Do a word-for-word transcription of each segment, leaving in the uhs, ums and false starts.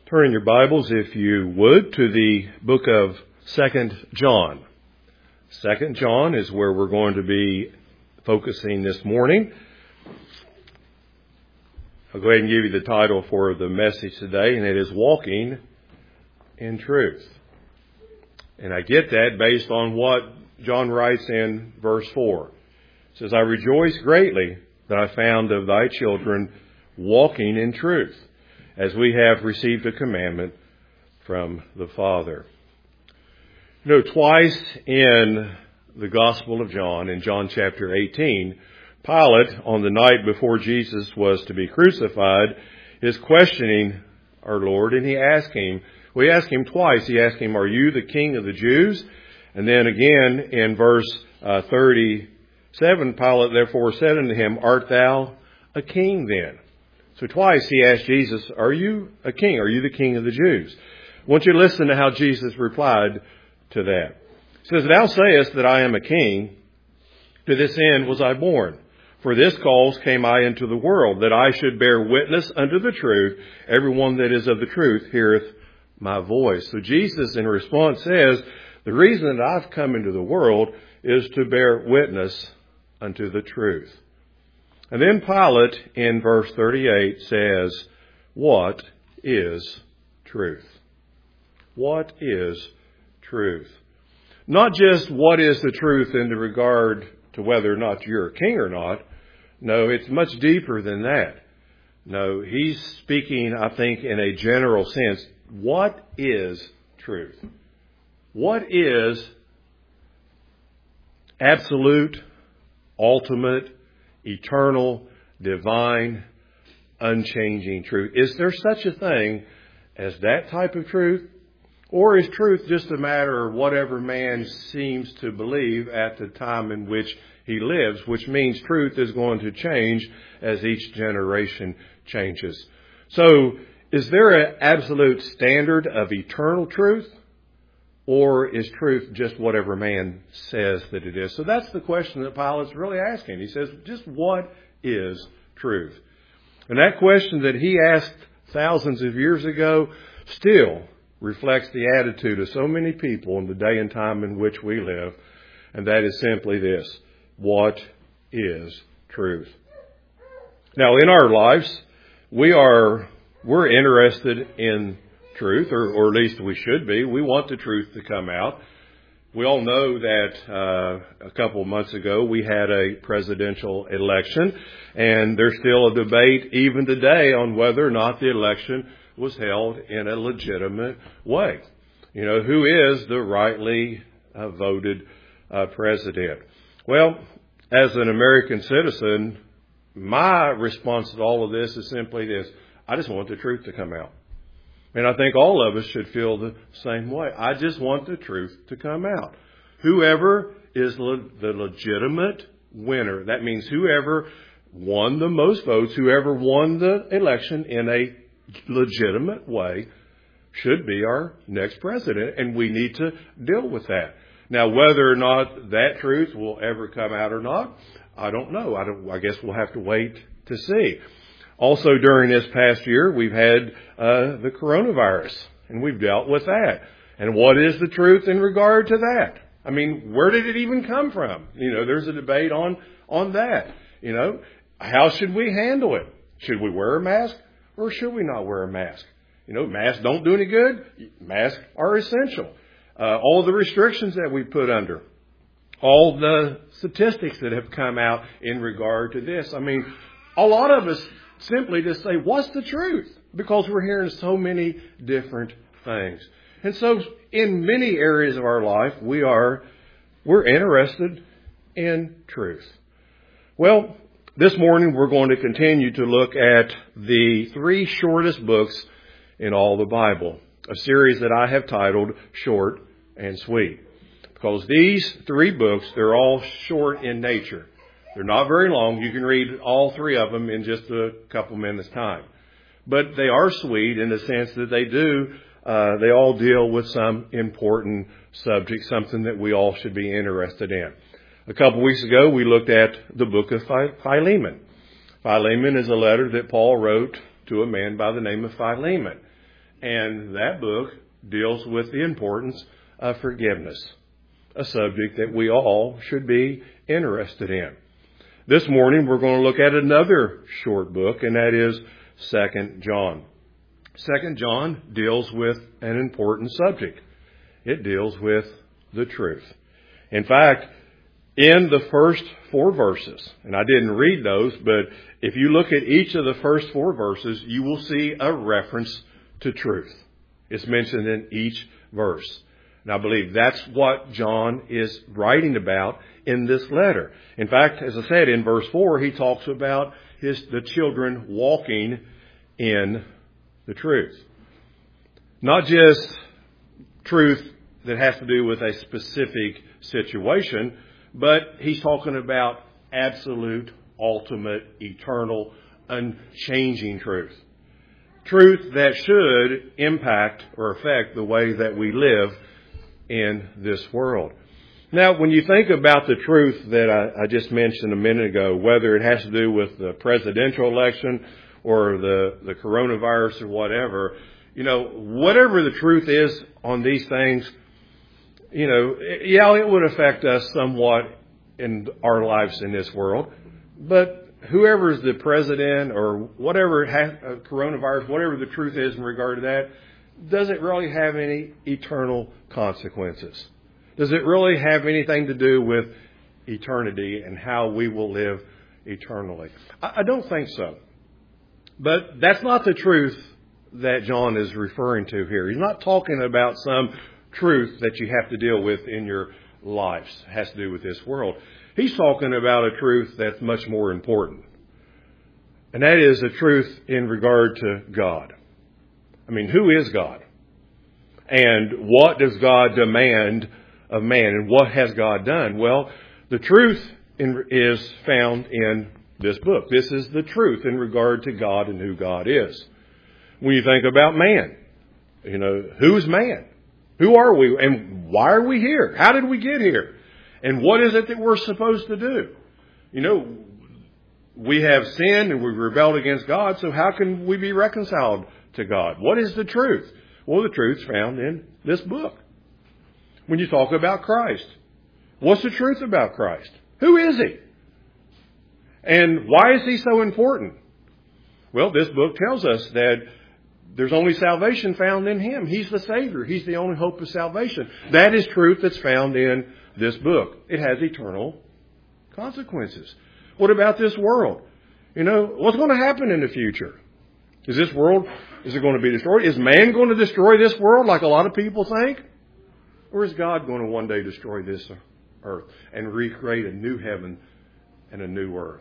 Turn in your Bibles, if you would, to the book of Second John. Second John is where we're going to be focusing this morning. I'll go ahead and give you the title for the message today, and it is Walking in Truth. And I get that based on what John writes in verse four. It says, I rejoice greatly that I found of thy children walking in truth, as we have received a commandment from the Father. You know, twice in the Gospel of John, in John chapter eighteen, Pilate, on the night before Jesus was to be crucified, is questioning our Lord, and he asked him, well, he asked him twice. He asked him, are you the King of the Jews? And then again in verse uh, thirty-seven, Pilate therefore said unto him, art thou a king then? So twice he asked Jesus, are you a king? Are you the King of the Jews? I want you to listen to how Jesus replied to that. He says, thou sayest that I am a king. To this end was I born. For this cause came I into the world, that I should bear witness unto the truth. Everyone that is of the truth heareth my voice. So Jesus in response says, the reason that I've come into the world is to bear witness unto the truth. And then Pilate in verse thirty-eight says, what is truth? What is truth? Not just what is the truth in regard to whether or not you're a king or not. No, it's much deeper than that. No, he's speaking, I think, in a general sense. What is truth? What is absolute, ultimate, eternal, divine, unchanging truth? Is there such a thing as that type of truth? Or is truth just a matter of whatever man seems to believe at the time in which he lives, which means truth is going to change as each generation changes? So, is there an absolute standard of eternal truth? Or is truth just whatever man says that it is? So that's the question that Pilate's really asking. He says, just what is truth? And that question that he asked thousands of years ago still reflects the attitude of so many people in the day and time in which we live. And that is simply this: what is truth? Now, in our lives, we are, we're interested in truth, or, or at least we should be. We want the truth to come out. We all know that uh, a couple of months ago we had a presidential election, and there's still a debate even today on whether or not the election was held in a legitimate way. You know, who is the rightly uh, voted uh, president? Well, as an American citizen, my response to all of this is simply this: I just want the truth to come out. And I think all of us should feel the same way. I just want the truth to come out. Whoever is le- the legitimate winner, that means whoever won the most votes, whoever won the election in a legitimate way, should be our next president. And we need to deal with that. Now, whether or not that truth will ever come out or not, I don't know. I, don't, I guess we'll have to wait to see. Also, during this past year, we've had uh, the coronavirus, and we've dealt with that. And what is the truth in regard to that? I mean, where did it even come from? You know, there's a debate on, on that. You know, how should we handle it? Should we wear a mask or should we not wear a mask? You know, masks don't do any good. Masks are essential. Uh, all the restrictions that we put under, all the statistics that have come out in regard to this. I mean, a lot of us simply just say, what's the truth? Because we're hearing so many different things. And so in many areas of our life, we are, we're interested in truth. Well, this morning we're going to continue to look at the three shortest books in all the Bible, a series that I have titled Short and Sweet. Because these three books, they're all short in nature. They're not very long. You can read all three of them in just a couple minutes' time. But they are sweet in the sense that they do, uh, they all deal with some important subject, something that we all should be interested in. A couple weeks ago, we looked at the book of Philemon. Philemon is a letter that Paul wrote to a man by the name of Philemon. And that book deals with the importance of forgiveness, a subject that we all should be interested in. This morning we're going to look at another short book, and that is Second John. Second John deals with an important subject. It deals with the truth. In fact, in the first four verses, and I didn't read those, but if you look at each of the first four verses, you will see a reference to truth. It's mentioned in each verse. And I believe that's what John is writing about in this letter. In fact, as I said, in verse four, he talks about his the children walking in the truth. Not just truth that has to do with a specific situation, but he's talking about absolute, ultimate, eternal, unchanging truth. Truth that should impact or affect the way that we live in this world. Now, when you think about the truth that I, I just mentioned a minute ago, whether it has to do with the presidential election or the, the coronavirus or whatever, you know, whatever the truth is on these things, you know, yeah, it would affect us somewhat in our lives in this world. But whoever is the president or whatever it has, uh, coronavirus, whatever the truth is in regard to that, does it really have any eternal consequences? Does it really have anything to do with eternity and how we will live eternally? I, I don't think so. But that's not the truth that John is referring to here. He's not talking about some truth that you have to deal with in your lives. It has to do with this world. He's talking about a truth that's much more important. And that is a truth in regard to God. I mean, who is God? And what does God demand of man? And what has God done? Well, the truth in, is found in this book. This is the truth in regard to God and who God is. When you think about man, you know, who's man? Who are we? And why are we here? How did we get here? And what is it that we're supposed to do? You know, we have sinned and we've rebelled against God, so how can we be reconciled to God? What is the truth? Well, the truth's found in this book. When you talk about Christ, what's the truth about Christ? Who is He? And why is He so important? Well, this book tells us that there's only salvation found in Him. He's the Savior. He's the only hope of salvation. That is truth that's found in this book. It has eternal consequences. What about this world? You know, what's going to happen in the future? Is this world, is it going to be destroyed? Is man going to destroy this world like a lot of people think? Or is God going to one day destroy this earth and recreate a new heaven and a new earth?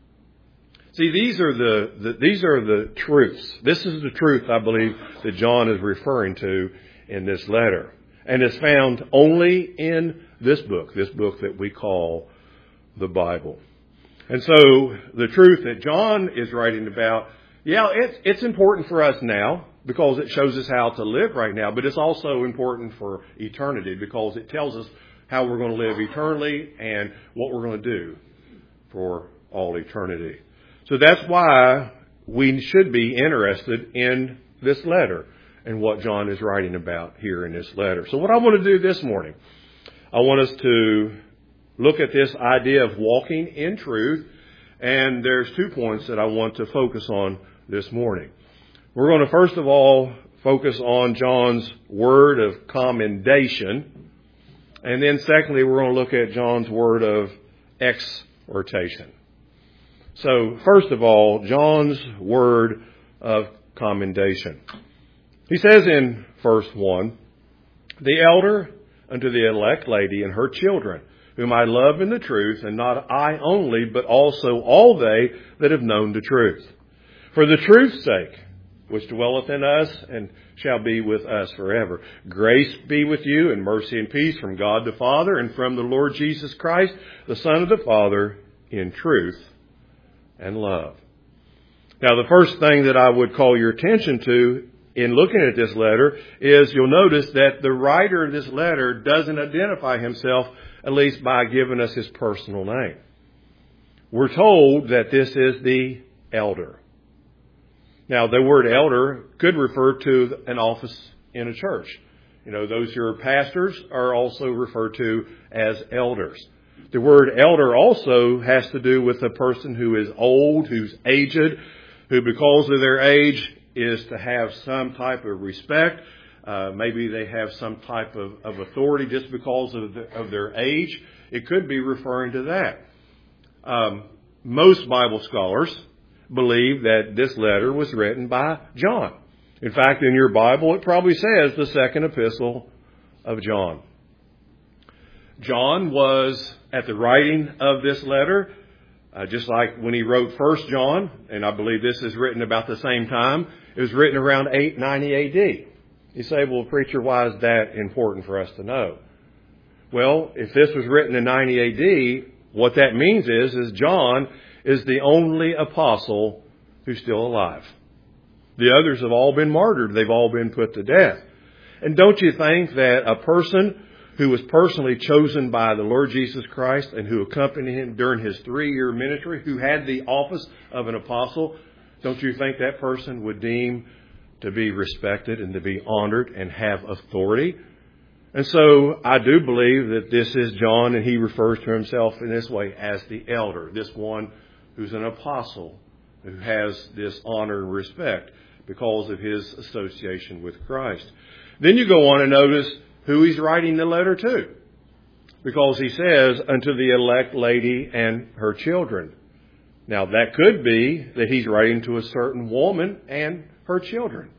See, these are the, the these are the truths. This is the truth, I believe, that John is referring to in this letter. And it's found only in this book, this book that we call the Bible. And so the truth that John is writing about, yeah, it's, it's important for us now because it shows us how to live right now. But it's also important for eternity because it tells us how we're going to live eternally and what we're going to do for all eternity. So that's why we should be interested in this letter and what John is writing about here in this letter. So what I want to do this morning, I want us to look at this idea of walking in truth. And there's two points that I want to focus on this morning. We're going to first of all focus on John's word of commendation. And then secondly, we're going to look at John's word of exhortation. So, first of all, John's word of commendation. He says in verse one, "The elder unto the elect lady and her children, whom I love in the truth, and not I only, but also all they that have known the truth. For the truth's sake, which dwelleth in us and shall be with us forever. Grace be with you and mercy and peace from God the Father and from the Lord Jesus Christ, the Son of the Father, in truth and love." Now, the first thing that I would call your attention to in looking at this letter is you'll notice that the writer of this letter doesn't identify himself, at least by giving us his personal name. We're told that this is the elder. Now, the word elder could refer to an office in a church. You know, those who are pastors are also referred to as elders. The word elder also has to do with a person who is old, who's aged, who because of their age is to have some type of respect. Uh, maybe they have some type of, of authority just because of, the, of their age. It could be referring to that. Um, most Bible scholars believe that this letter was written by John. In fact, in your Bible, it probably says the second epistle of John. John was at the writing of this letter, uh, just like when he wrote First John, and I believe this is written about the same time. It was written around eight ninety A D. You say, well, preacher, why is that important for us to know? Well, if this was written in ninety A D, what that means is, is John is the only apostle who's still alive. The others have all been martyred. They've all been put to death. And don't you think that a person who was personally chosen by the Lord Jesus Christ and who accompanied him during his three-year ministry, who had the office of an apostle, don't you think that person would deem to be respected and to be honored and have authority? And so I do believe that this is John, and he refers to himself in this way as the elder, this one who's an apostle, who has this honor and respect because of his association with Christ. Then you go on and notice who he's writing the letter to, because he says, unto the elect lady and her children. Now, that could be that he's writing to a certain woman and her children.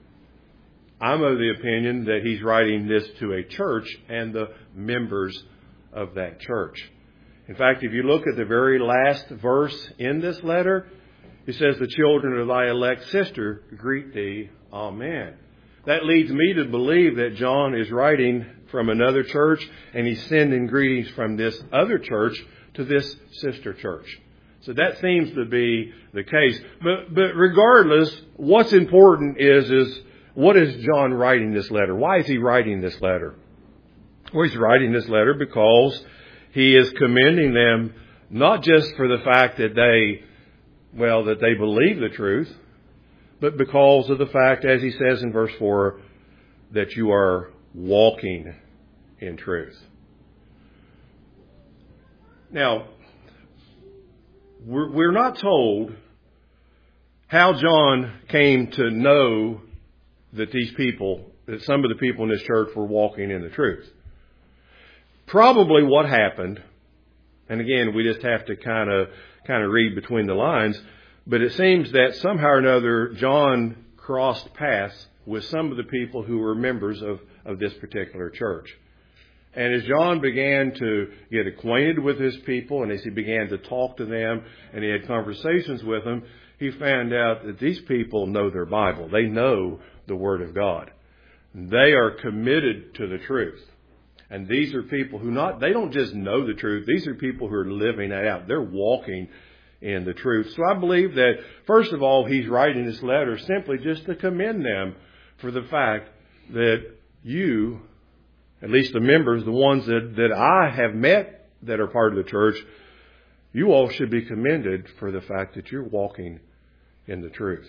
I'm of the opinion that he's writing this to a church and the members of that church. In fact, if you look at the very last verse in this letter, he says, the children of thy elect sister greet thee. Amen. That leads me to believe that John is writing from another church, and he's sending greetings from this other church to this sister church. So that seems to be the case. But but regardless, what's important is, is what is John writing this letter? Why is he writing this letter? Well, he's writing this letter because he is commending them not just for the fact that they, well, that they believe the truth, but because of the fact, as he says in verse four, that you are walking in truth. Now, we're, we're not told how John came to know that these people, that some of the people in this church were walking in the truth. Probably what happened, and again, we just have to kind of kind of read between the lines, but it seems that somehow or another, John crossed paths with some of the people who were members of, of this particular church. And as John began to get acquainted with his people, and as he began to talk to them, and he had conversations with them, he found out that these people know their Bible. They know the Word of God. They are committed to the truth. And these are people who not, they don't just know the truth. These are people who are living it out. They're walking in the truth. So I believe that, first of all, he's writing this letter simply just to commend them for the fact that you, at least the members, the ones that, that I have met that are part of the church, you all should be commended for the fact that you're walking in the truth.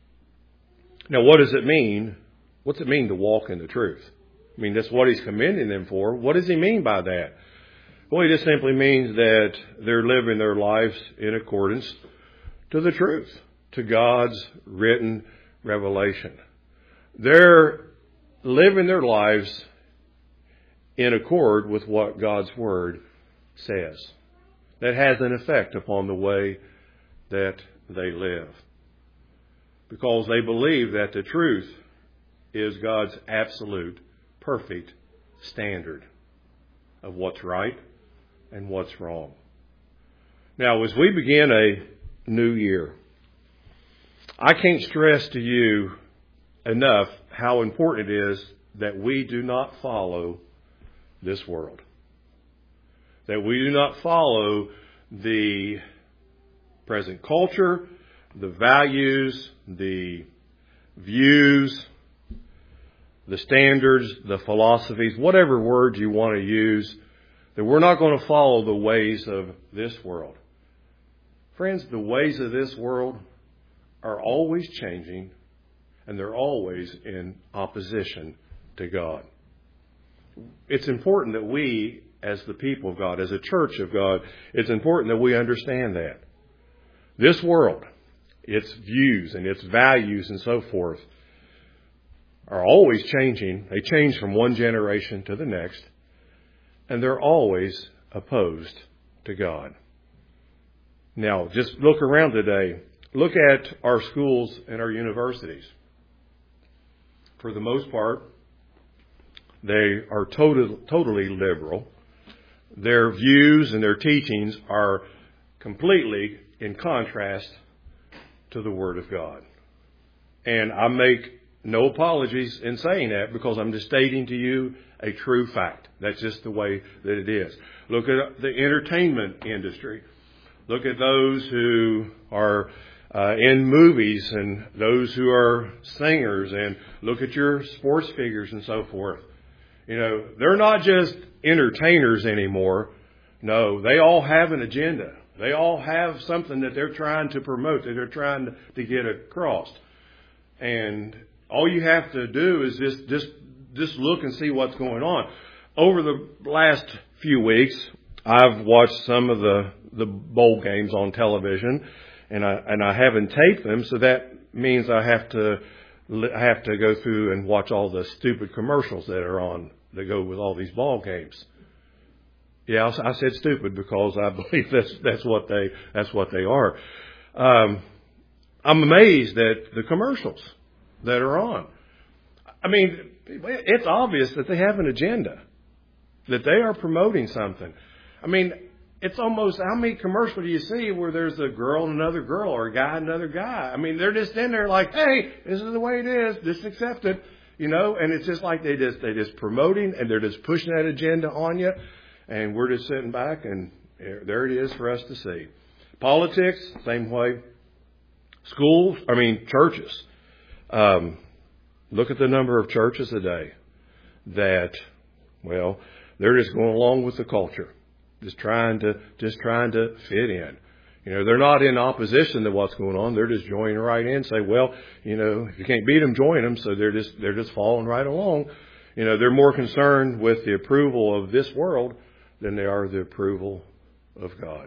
Now, what does it mean? What's it mean to walk in the truth? I mean, that's what he's commending them for. What does he mean by that? Well, he just simply means that they're living their lives in accordance to the truth, to God's written revelation. They're living their lives in accord with what God's Word says. That has an effect upon the way that they live. Because they believe that the truth is God's absolute, perfect standard of what's right and what's wrong. Now, as we begin a new year, I can't stress to you enough how important it is that we do not follow this world. That we do not follow the present culture, the values, the views, the standards, the philosophies, whatever words you want to use, that we're not going to follow the ways of this world. Friends, the ways of this world are always changing and they're always in opposition to God. It's important that we, as the people of God, as a church of God, it's important that we understand that. This world, its views and its values and so forth, are always changing. They change from one generation to the next, and they're always opposed to God. Now, just look around today. Look at our schools and our universities. For the most part, they are total, totally liberal. Their views and their teachings are completely in contrast to the Word of God. And I make no apologies in saying that, because I'm just stating to you a true fact. That's just the way that it is. Look at the entertainment industry. Look at those who are uh, in movies and those who are singers, and look at your sports figures and so forth. You know, they're not just entertainers anymore. No, they all have an agenda. They all have something that they're trying to promote, that they're trying to, to get across. And all you have to do is just, just, just look and see what's going on. Over the last few weeks, I've watched some of the, the bowl games on television, and I, and I haven't taped them, so that means I have to, I have to go through and watch all the stupid commercials that are on, that go with all these ball games. Yeah, I said stupid because I believe that's, that's what they, that's what they are. Um, I'm amazed at the commercials that are on. I mean, it's obvious that they have an agenda, that they are promoting something. I mean, it's almost, how many commercials do you see where there's a girl and another girl, or a guy and another guy? I mean, they're just in there like, hey, this is the way it is, just accept it, you know, and it's just like they just, they just promoting, and they're just pushing that agenda on you, and we're just sitting back, and there it is for us to see. Politics, same way. Schools, I mean, churches. Um, look at the number of churches today that, well, they're just going along with the culture, just trying to just trying to fit in. You know, they're not in opposition to what's going on. They're just joining right in. Say, well, you know, if you can't beat them, join them. So they're just they're just following right along. You know, they're more concerned with the approval of this world than they are the approval of God.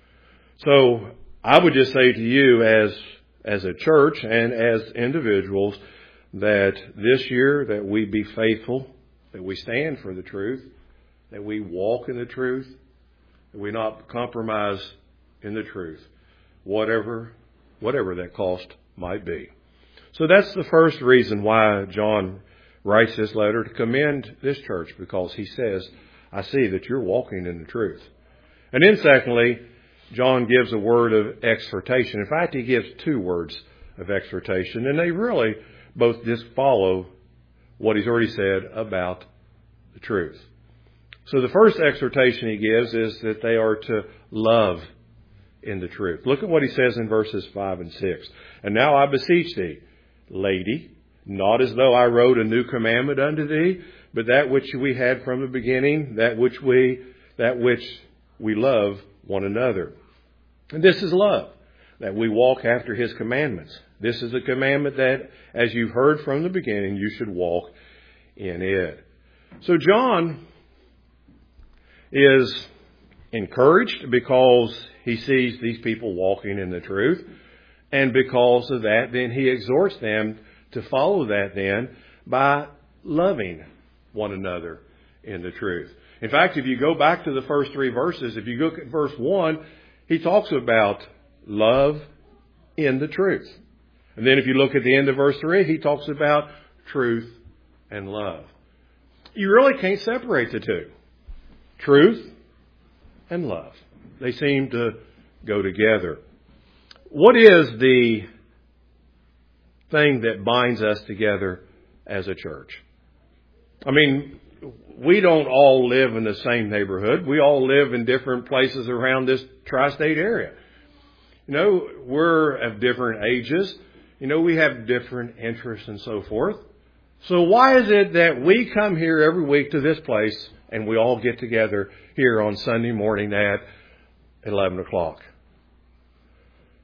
So I would just say to you, as as a church and as individuals, that this year that we be faithful, that we stand for the truth, that we walk in the truth, that we not compromise in the truth, whatever whatever that cost might be. So that's the first reason why John writes this letter, to commend this church, because he says, I see that you're walking in the truth. And then secondly, John gives a word of exhortation. In fact, he gives two words of exhortation, and they really both just follow what he's already said about the truth. So the first exhortation he gives is that they are to love in the truth. Look at what he says in verses five and six. And now I beseech thee, lady, not as though I wrote a new commandment unto thee, but that which we had from the beginning, that which we, that which we love one another. And this is love, that we walk after his commandments. This is a commandment that, as you've heard from the beginning, you should walk in it. So John is encouraged because he sees these people walking in the truth. And because of that, then he exhorts them to follow that then by loving one another in the truth. In fact, if you go back to the first three verses, if you look at verse one, he talks about love in the truth. And then if you look at the end of verse three, he talks about truth and love. You really can't separate the two. Truth and love. They seem to go together. What is the thing that binds us together as a church? I mean, we don't all live in the same neighborhood. We all live in different places around this tri-state area. You know, we're of different ages. You know, we have different interests and so forth. So why is it that we come here every week to this place and we all get together here on Sunday morning at eleven o'clock?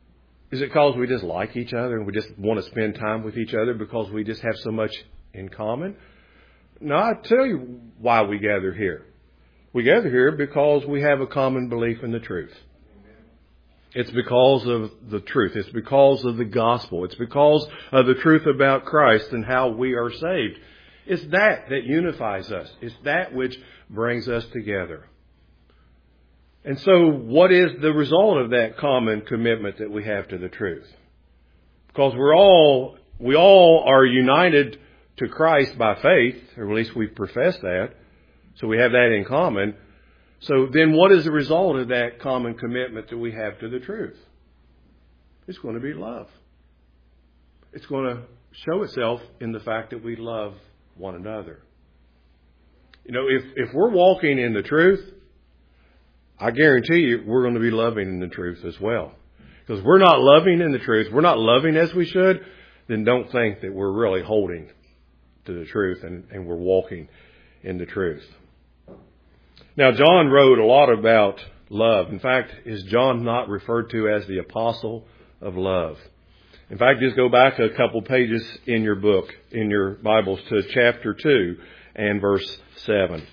Is it because we just like each other and we just want to spend time with each other because we just have so much in common? No, I tell you why we gather here. We gather here because we have a common belief in the truth. It's because of the truth. It's because of the gospel. It's because of the truth about Christ and how we are saved. It's that that unifies us. It's that which brings us together. And so what is the result of that common commitment that we have to the truth? Because we're all, we all are united to Christ by faith, or at least we profess that. So we have that in common. So then what is the result of that common commitment that we have to the truth? It's going to be love. It's going to show itself in the fact that we love one another. You know, if, if we're walking in the truth, I guarantee you we're going to be loving in the truth as well. Because we're not loving in the truth, we're not loving as we should, then don't think that we're really holding to the truth and, and we're walking in the truth. Now, John wrote a lot about love. In fact, is John not referred to as the apostle of love? In fact, just go back a couple pages in your book, in your Bibles, to chapter two and verse seven.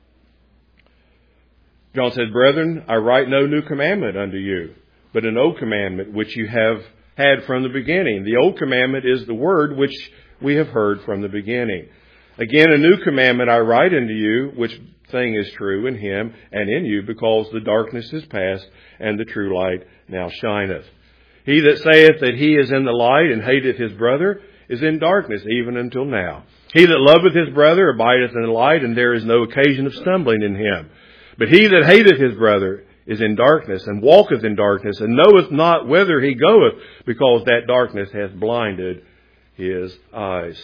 John said, "Brethren, I write no new commandment unto you, but an old commandment which you have had from the beginning. The old commandment is the word which we have heard from the beginning. Again, a new commandment I write unto you, which thing is true in him and in you, because the darkness is past and the true light now shineth. He that saith that he is in the light and hateth his brother is in darkness even until now. He that loveth his brother abideth in the light, and there is no occasion of stumbling in him. But he that hateth his brother is in darkness, and walketh in darkness, and knoweth not whither he goeth, because that darkness hath blinded his eyes."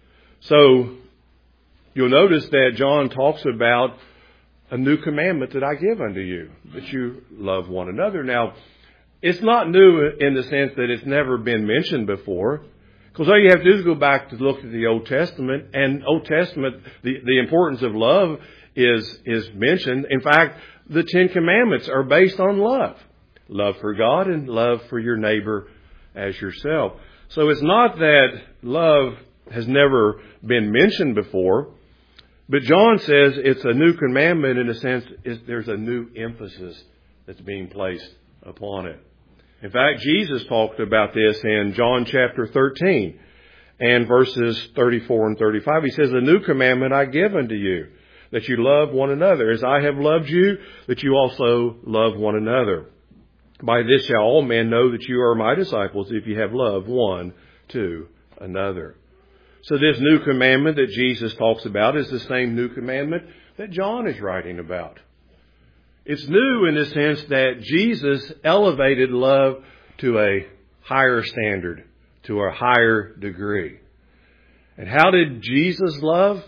So, you'll notice that John talks about a new commandment that I give unto you, that you love one another. Now, it's not new in the sense that it's never been mentioned before, because all you have to do is go back to look at the Old Testament, and Old Testament, the, the importance of love is, is mentioned. In fact, the Ten Commandments are based on love. Love for God and love for your neighbor as yourself. So it's not that love has never been mentioned before, but John says it's a new commandment in a sense. Is there's a new emphasis that's being placed upon it. In fact, Jesus talked about this in John chapter thirteen and verses thirty-four and thirty-five. He says, "A new commandment I give unto you, that you love one another. As I have loved you, that you also love one another. By this shall all men know that you are my disciples, if you have love one to another." So this new commandment that Jesus talks about is the same new commandment that John is writing about. It's new in the sense that Jesus elevated love to a higher standard, to a higher degree. And how did Jesus love?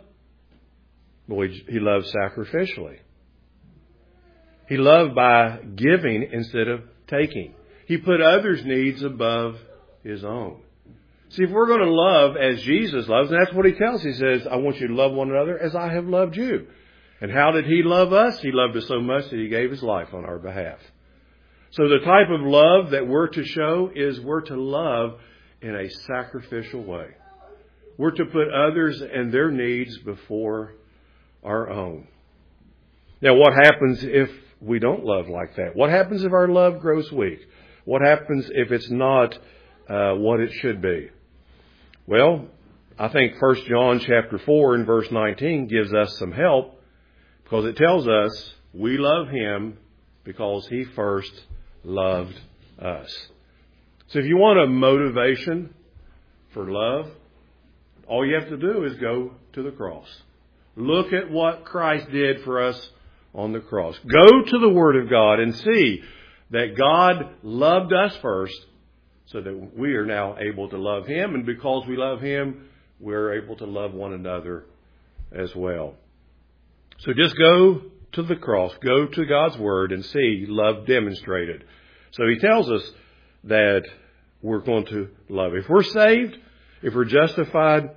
Well, he loved sacrificially. He loved by giving instead of taking. He put others' needs above his own. See, if we're going to love as Jesus loves, and that's what he tells us. He says, "I want you to love one another as I have loved you." And how did he love us? He loved us so much that he gave his life on our behalf. So the type of love that we're to show is we're to love in a sacrificial way. We're to put others and their needs before our own. Now, what happens if we don't love like that? What happens if our love grows weak? What happens if it's not uh, what it should be? Well, I think First John chapter four and verse nineteen gives us some help, because it tells us we love him because he first loved us. So if you want a motivation for love, all you have to do is go to the cross. Look at what Christ did for us on the cross. Go to the Word of God and see that God loved us first, so that we are now able to love him. And because we love him, we're able to love one another as well. So just go to the cross. Go to God's Word and see love demonstrated. So he tells us that we're going to love. If we're saved, if we're justified,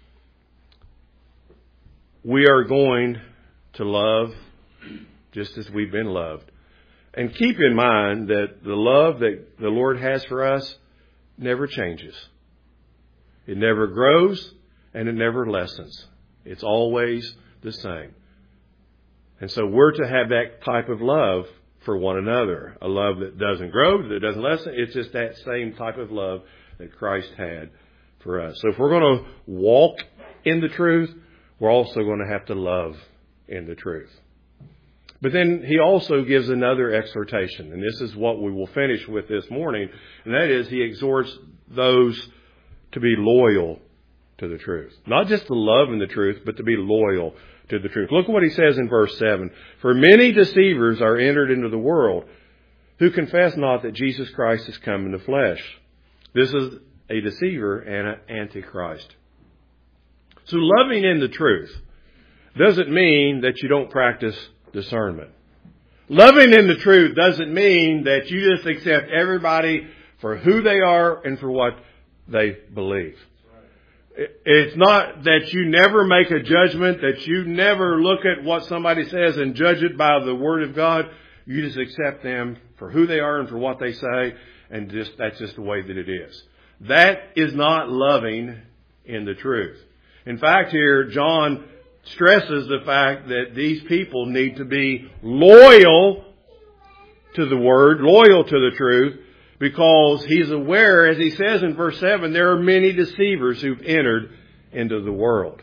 we are going to love just as we've been loved. And keep in mind that the love that the Lord has for us never changes. It never grows and it never lessens. It's always the same. And so we're to have that type of love for one another. A love that doesn't grow, that doesn't lessen. It's just that same type of love that Christ had for us. So if we're going to walk in the truth, we're also going to have to love in the truth. But then he also gives another exhortation, and this is what we will finish with this morning, and that is he exhorts those to be loyal to the truth. Not just to love in the truth, but to be loyal to the truth. Look what he says in verse seven. For many deceivers are entered into the world, who confess not that Jesus Christ has come in the flesh. This is a deceiver and an antichrist. So loving in the truth doesn't mean that you don't practice discernment. Loving in the truth doesn't mean that you just accept everybody for who they are and for what they believe. It's not that you never make a judgment, that you never look at what somebody says and judge it by the Word of God. You just accept them for who they are and for what they say, and just that's just the way that it is. That is not loving in the truth. In fact, here, John stresses the fact that these people need to be loyal to the Word, loyal to the truth, because he's aware, as he says in verse seven, there are many deceivers who've entered into the world.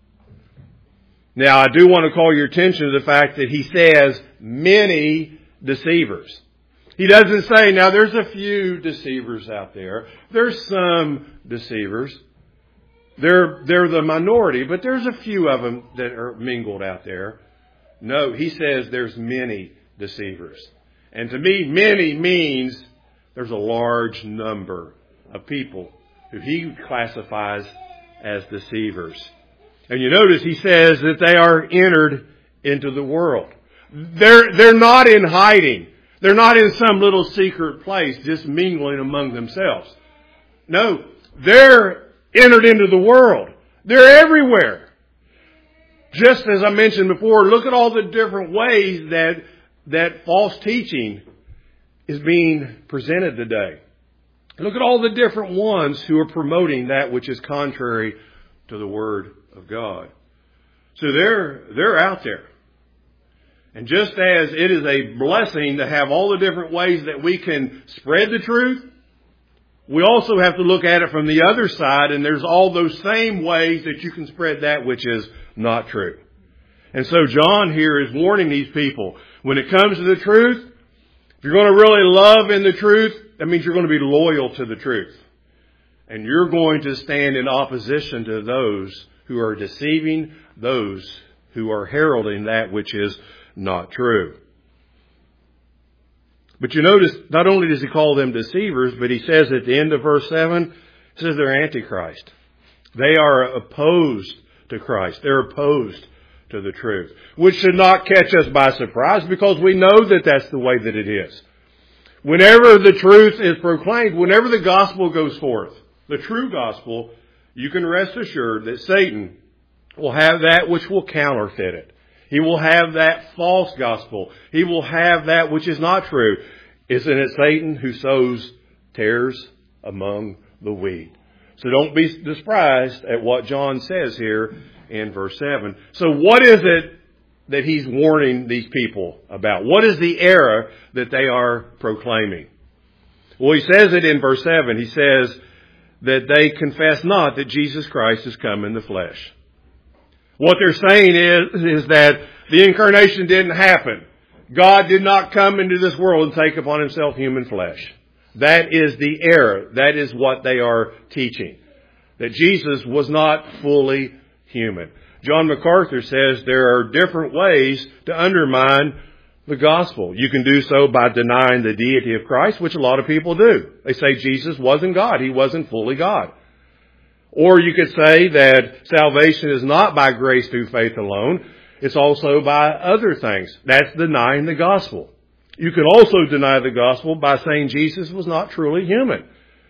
Now, I do want to call your attention to the fact that he says many deceivers. He doesn't say, now there's a few deceivers out there. There's some deceivers. They're, they're the minority, but there's a few of them that are mingled out there. No, he says there's many deceivers. And to me, many means there's a large number of people who he classifies as deceivers. And you notice he says that they are entered into the world. They're, they're not in hiding. They're not in some little secret place just mingling among themselves. No, they're entered into the world. They're everywhere. Just as I mentioned before, look at all the different ways that, that false teaching is being presented today. Look at all the different ones who are promoting that which is contrary to the Word of God. So they're, they're out there. And just as it is a blessing to have all the different ways that we can spread the truth, we also have to look at it from the other side, and there's all those same ways that you can spread that which is not true. And so John here is warning these people, when it comes to the truth, if you're going to really love in the truth, that means you're going to be loyal to the truth. And you're going to stand in opposition to those who are deceiving, those who are heralding that which is not true. But you notice, not only does he call them deceivers, but he says at the end of verse seven, he says they're antichrist. They are opposed to Christ. They're opposed to the truth, which should not catch us by surprise, because we know that that's the way that it is. Whenever the truth is proclaimed, whenever the gospel goes forth, the true gospel, you can rest assured that Satan will have that which will counterfeit it. He will have that false gospel. He will have that which is not true. Isn't it Satan who sows tares among the wheat? So don't be surprised at what John says here in verse seven. So what is it that he's warning these people about? What is the error that they are proclaiming? Well, he says it in verse seven. He says that they confess not that Jesus Christ has come in the flesh. What they're saying is, is that the incarnation didn't happen. God did not come into this world and take upon himself human flesh. That is the error. That is what they are teaching. That Jesus was not fully human. John MacArthur says there are different ways to undermine the gospel. You can do so by denying the deity of Christ, which a lot of people do. They say Jesus wasn't God. He wasn't fully God. Or you could say that salvation is not by grace through faith alone. It's also by other things. That's denying the gospel. You can also deny the gospel by saying Jesus was not truly human.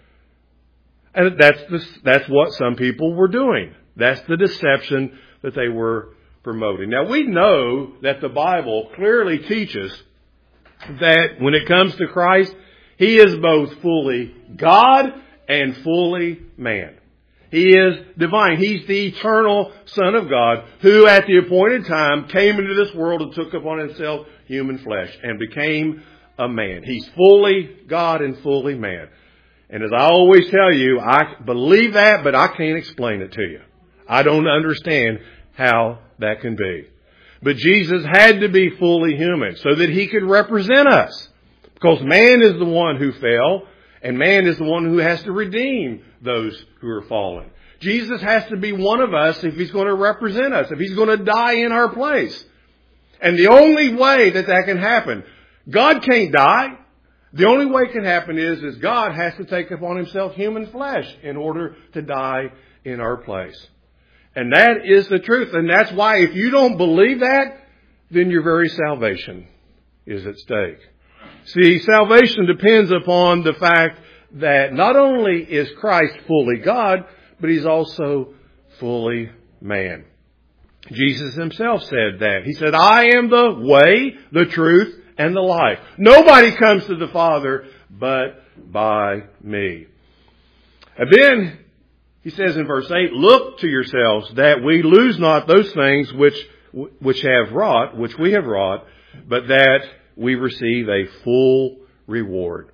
And that's the, that's what some people were doing. That's the deception that they were promoting. Now, we know that the Bible clearly teaches that when it comes to Christ, he is both fully God and fully man. He is divine. He's the eternal Son of God who at the appointed time came into this world and took upon himself human flesh and became a man. He's fully God and fully man. And as I always tell you, I believe that, but I can't explain it to you. I don't understand how that can be. But Jesus had to be fully human so that he could represent us. Because man is the one who fell, and man is the one who has to redeem those who are fallen. Jesus has to be one of us if he's going to represent us, if he's going to die in our place. And the only way that that can happen, God can't die. The only way it can happen is, is God has to take upon himself human flesh in order to die in our place. And that is the truth. And that's why if you don't believe that, then your very salvation is at stake. See, salvation depends upon the fact that not only is Christ fully God, but he's also fully man. Jesus himself said that. He said, I am the way, the truth, and the life. Nobody comes to the Father but by me. And then he says in verse eight, look to yourselves that we lose not those things which which have wrought, which we have wrought, but that we receive a full reward.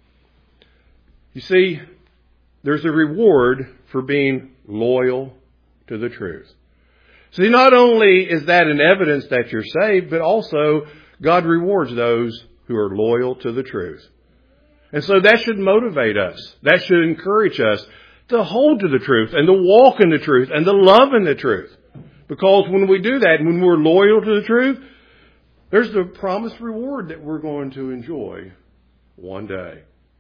You see, there's a reward for being loyal to the truth. See, not only is that an evidence that you're saved, but also God rewards those who are loyal to the truth. And so that should motivate us. That should encourage us to hold to the truth and to walk in the truth and to love in the truth. Because when we do that, when we're loyal to the truth, there's the promised reward that we're going to enjoy one day.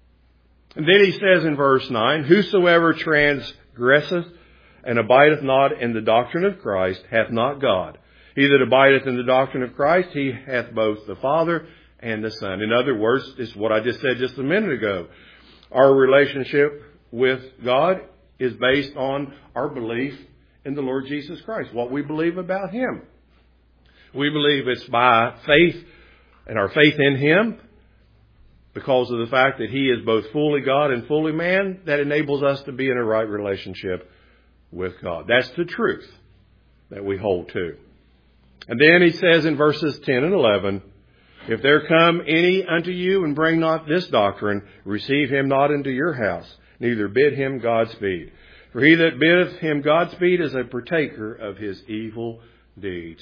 And then he says in verse nine, whosoever transgresseth and abideth not in the doctrine of Christ hath not God. He that abideth in the doctrine of Christ, he hath both the Father and the Son. In other words, it's what I just said just a minute ago. Our relationship with God is based on our belief in the Lord Jesus Christ, what we believe about him. We believe it's by faith and our faith in him, because of the fact that he is both fully God and fully man, that enables us to be in a right relationship with God. That's the truth that we hold to. And then he says in verses ten and eleven, if there come any unto you and bring not this doctrine, receive him not into your house, neither bid him Godspeed. For he that biddeth him Godspeed is a partaker of his evil deeds.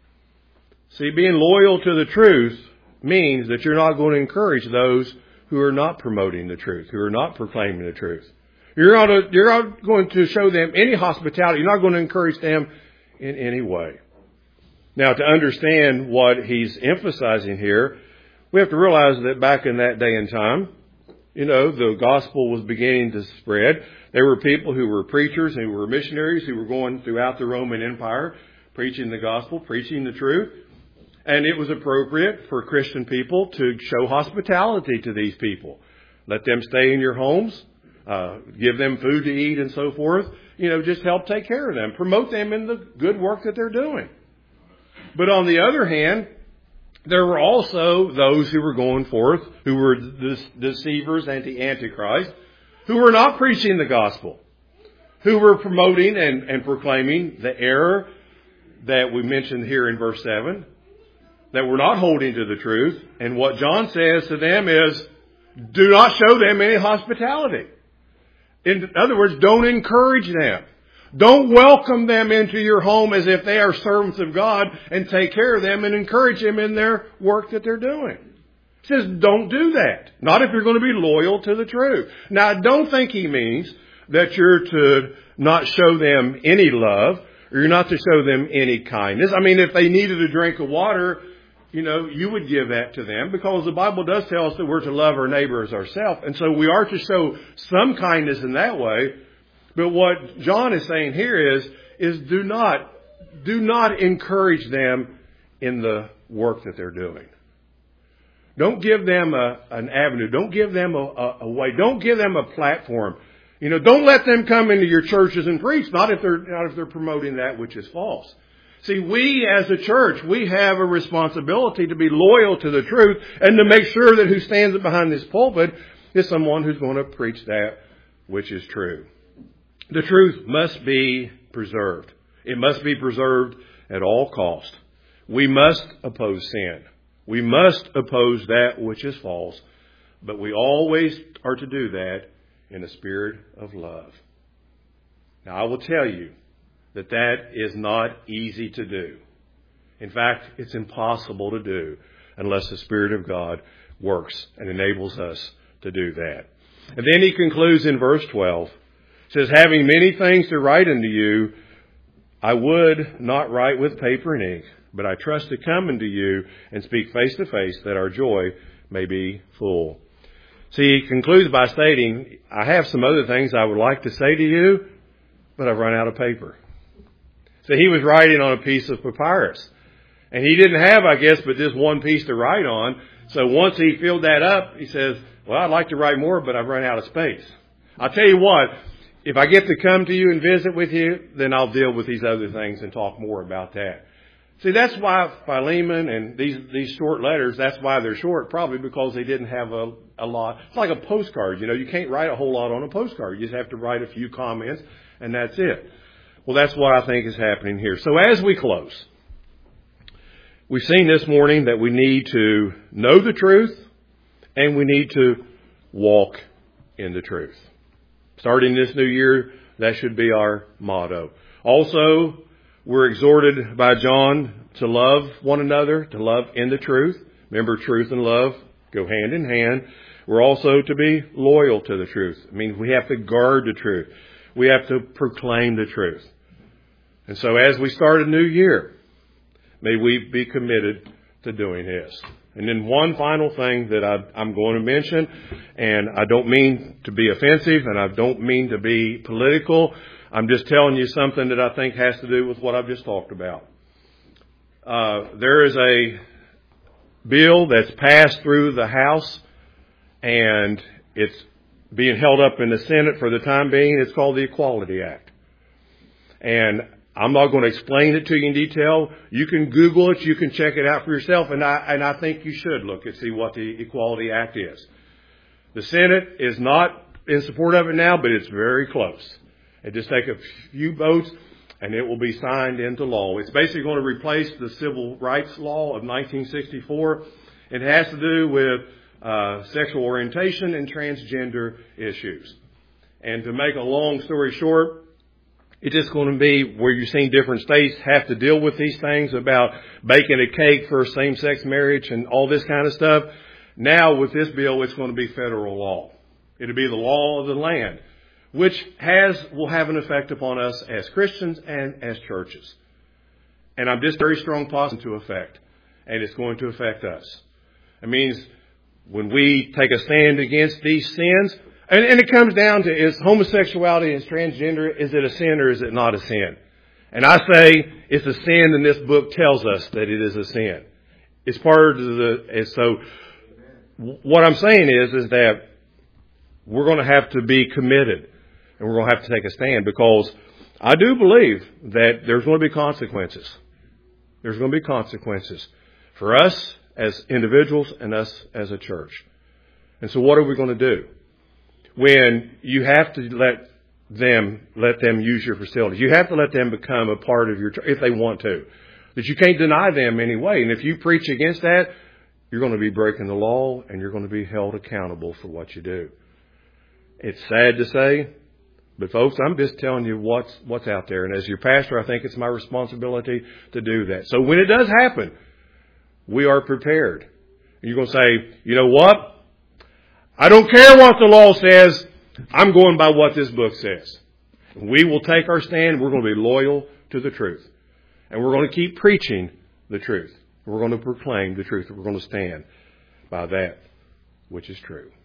See, being loyal to the truth means that you're not going to encourage those who are not promoting the truth, who are not proclaiming the truth. You're not, you're not going to show them any hospitality. You're not going to encourage them in any way. Now, to understand what he's emphasizing here, we have to realize that back in that day and time, you know, the gospel was beginning to spread. There were people who were preachers, who were missionaries, who were going throughout the Roman Empire, preaching the gospel, preaching the truth. And it was appropriate for Christian people to show hospitality to these people. Let them stay in your homes, uh, give them food to eat and so forth. You know, just help take care of them. Promote them in the good work that they're doing. But on the other hand, there were also those who were going forth, who were the deceivers and the Antichrist, who were not preaching the gospel, who were promoting and, and proclaiming the error that we mentioned here in verse seven, that we're not holding to the truth. And what John says to them is, do not show them any hospitality. In other words, don't encourage them. Don't welcome them into your home as if they are servants of God and take care of them and encourage them in their work that they're doing. He says, don't do that. Not if you're going to be loyal to the truth. Now, I don't think he means that you're to not show them any love, or you're not to show them any kindness. I mean, if they needed a drink of water, you know, you would give that to them, because the Bible does tell us that we're to love our neighbor as ourselves. And so we are to show some kindness in that way. But what John is saying here is, is do not, do not encourage them in the work that they're doing. Don't give them a, an avenue. Don't give them a, a, a way. Don't give them a platform. You know, don't let them come into your churches and preach, not if they're, not if they're promoting that which is false. See, we as a church, we have a responsibility to be loyal to the truth and to make sure that who stands behind this pulpit is someone who's going to preach that which is true. The truth must be preserved. It must be preserved at all cost. We must oppose sin. We must oppose that which is false. But we always are to do that in a spirit of love. Now, I will tell you that that is not easy to do. In fact, it's impossible to do unless the Spirit of God works and enables us to do that. And then he concludes in verse twelve. Says, having many things to write unto you, I would not write with paper and ink, but I trust to come unto you and speak face to face, that our joy may be full. See, he concludes by stating, I have some other things I would like to say to you, but I've run out of paper. So he was writing on a piece of papyrus. And he didn't have, I guess, but this one piece to write on. So once he filled that up, he says, well, I'd like to write more, but I've run out of space. I'll tell you what, if I get to come to you and visit with you, then I'll deal with these other things and talk more about that. See, that's why Philemon and these these short letters, that's why they're short, probably because they didn't have a, a lot. It's like a postcard, you know, you can't write a whole lot on a postcard. You just have to write a few comments, and that's it. Well, that's what I think is happening here. So as we close, we've seen this morning that we need to know the truth, and we need to walk in the truth. Starting this new year, that should be our motto. Also, we're exhorted by John to love one another, to love in the truth. Remember, truth and love go hand in hand. We're also to be loyal to the truth. It means we have to guard the truth. We have to proclaim the truth. And so as we start a new year, may we be committed to doing this. And then one final thing that I, I'm going to mention, and I don't mean to be offensive, and I don't mean to be political. I'm just telling you something that I think has to do with what I've just talked about. Uh, there is a bill that's passed through the House, and it's being held up in the Senate for the time being. It's called the Equality Act. And I'm not going to explain it to you in detail. You can Google it. You can check it out for yourself. And I, and I think you should look and see what the Equality Act is. The Senate is not in support of it now, but it's very close. It just take a few votes and it will be signed into law. It's basically going to replace the Civil Rights Law of nineteen sixty-four. It has to do with uh, sexual orientation and transgender issues. And to make a long story short, it's just going to be where you're seeing different states have to deal with these things about baking a cake for same-sex marriage and all this kind of stuff. Now, with this bill, it's going to be federal law. It'll be the law of the land, which has will have an effect upon us as Christians and as churches. And I'm just very strong positive to affect, and it's going to affect us. It means when we take a stand against these sins, And, and it comes down to, is homosexuality and transgender, is it a sin or is it not a sin? And I say it's a sin, and this book tells us that it is a sin. It's part of the, and so what I'm saying is, is that we're going to have to be committed, and we're going to have to take a stand, because I do believe that there's going to be consequences. There's going to be consequences for us as individuals and us as a church. And so what are we going to do? When you have to let them, let them use your facilities. You have to let them become a part of your church if they want to. That you can't deny them anyway. And if you preach against that, you're going to be breaking the law and you're going to be held accountable for what you do. It's sad to say, but folks, I'm just telling you what's, what's out there. And as your pastor, I think it's my responsibility to do that. So when it does happen, we are prepared. And you're going to say, you know what? I don't care what the law says. I'm going by what this book says. We will take our stand. We're going to be loyal to the truth. And we're going to keep preaching the truth. We're going to proclaim the truth. We're going to stand by that which is true.